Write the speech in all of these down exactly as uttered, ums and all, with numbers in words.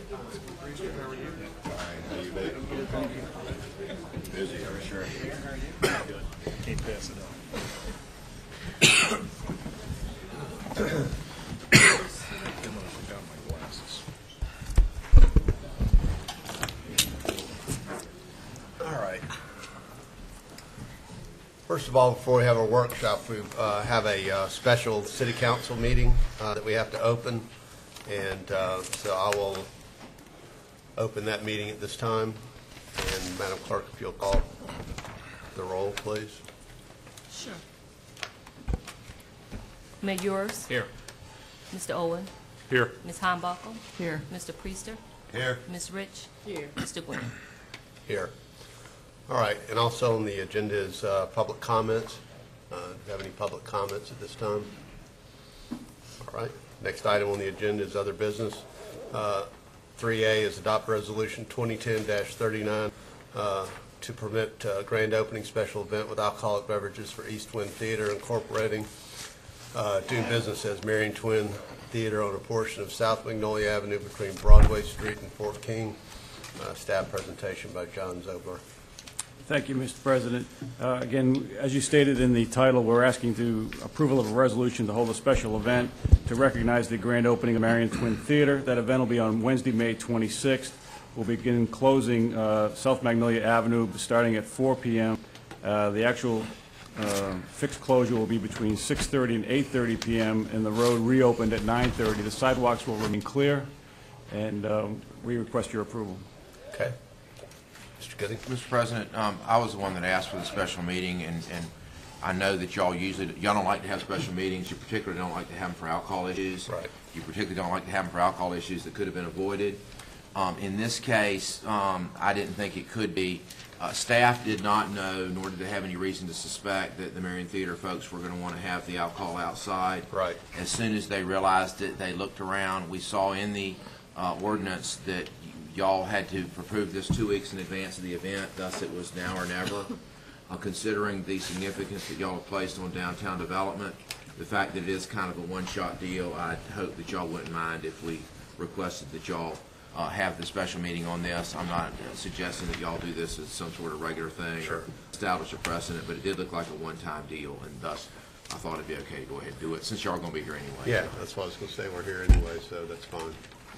How you been? Busy, for sure. Can't pass it up. I got my glasses. All right. First of all, before we have our workshop, we uh, have a uh, special city council meeting uh, that we have to open. And uh, so I will open that meeting at this time. And Madam Clerk, if you'll call the roll, please. Sure. Mayor Yours, Here. Mister Owen, Here. Miz Heimbacher, Here. Mister Priester, Here. Miz Rich, Here. Mister Gwynn. Here. All right. And also on the agenda is uh, public comments. Uh, do you have any public comments at this time? All right. Next item on the agenda is other business. Uh, three A is adopt resolution twenty ten dash thirty-nine uh, to permit uh, grand opening special event with alcoholic beverages for East Wind Theater Incorporating, uh, doing business as Marion Twin Theater on a portion of South Magnolia Avenue between Broadway Street and Fort King. Uh, staff presentation by John Zobler. Thank you, Mister President. Uh, Again, as you stated in the title, we're asking to approval of a resolution to hold a special event to recognize the grand opening of Marion Twin Theater. That event will be on Wednesday, May twenty-sixth. We'll begin closing uh, South Magnolia Avenue starting at four P M Uh, the actual uh, fixed closure will be between six thirty and eight thirty P M and the road reopened at nine thirty. The sidewalks will remain clear, and um, we request your approval. Okay. Mister Gooding. Mister President, um, I was the one that asked for the special meeting, and, and I know that y'all usually, y'all don't like to have special meetings. You particularly don't like to have them for alcohol issues. Right. You particularly don't like to have them for alcohol issues that could have been avoided. Um, in this case, um, I didn't think it could be. Uh, staff did not know, nor did they have any reason to suspect that the Marion Theater folks were going to want to have the alcohol outside. Right. As soon as they realized it, they looked around. We saw in the uh, ordinance that y'all had to approve this two weeks in advance of the event, thus it was now or never. Uh, considering the significance that y'all have placed on downtown development, the fact that it is kind of a one-shot deal, I hope that y'all wouldn't mind if we requested that y'all uh, have the special meeting on this. I'm not uh, suggesting that y'all do this as some sort of regular thing Sure. or establish a precedent, but it did look like a one-time deal, and thus I thought it'd be okay to go ahead and do it, since y'all are going to be here anyway. Yeah, that's what I was going to say. We're here anyway, so that's fine.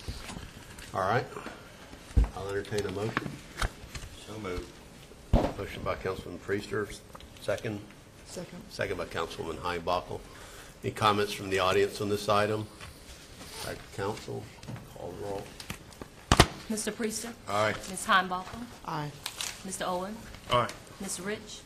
All right. I'll entertain a motion. So moved. Motion by Councilman Priester, second. Second. Second by Councilwoman Heimbacher. Any comments from the audience on this item? Back to council. Call the roll. Mister Priester, Aye. Miz Heimbacher, Aye. Mister Owen, All right. Miz Rich,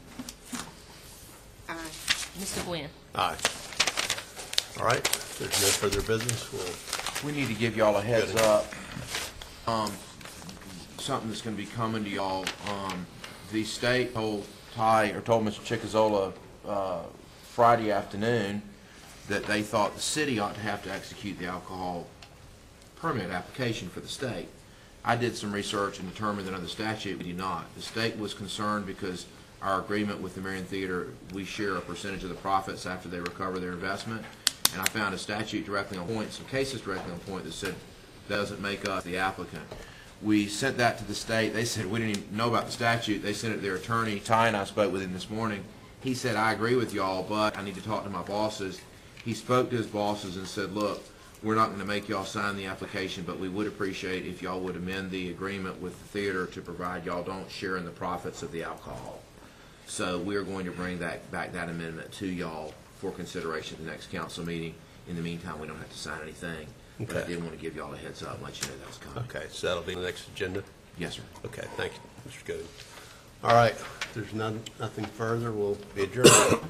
Aye. Mister Gwynn. Aye. All right. If there's no further business, we'll We need to give y'all a heads Good. up. Um, something that's going to be coming to y'all. Um, the state told Ty, or told Mister Chickazzola uh, Friday afternoon that they thought the city ought to have to execute the alcohol permit application for the state. I did some research and determined that under statute we do not. The state was concerned because our agreement with the Marion Theater, we share a percentage of the profits after they recover their investment. And I found a statute directly on point, some cases directly on point that said doesn't make us the applicant. We sent that to the state. They said we didn't even know about the statute. They sent it to their attorney. Ty and I spoke with him this morning. He said, I agree with y'all, but I need to talk to my bosses. He spoke to his bosses and said, look, we're not going to make y'all sign the application, but we would appreciate if y'all would amend the agreement with the theater to provide y'all don't share in the profits of the alcohol. So we are going to bring that back that amendment to y'all for consideration at the next council meeting. In the meantime, we don't have to sign anything. But I Okay. did want to give y'all a heads up and let you know that's coming. Okay, so that'll be the next agenda? Yes, sir. Okay, thank you, Mister Gooding. All right, if there's none, nothing further, we'll be adjourned.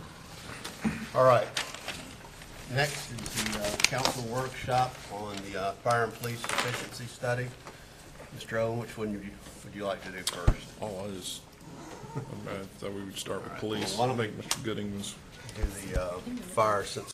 All right. Next is the uh, council workshop on the uh, fire and police efficiency study. Mister Owen, which one would you, would you like to do first? Oh, I just, I thought we would start with All right. police. Well, why I don't we- think Mister Gooding was Do the uh, fire since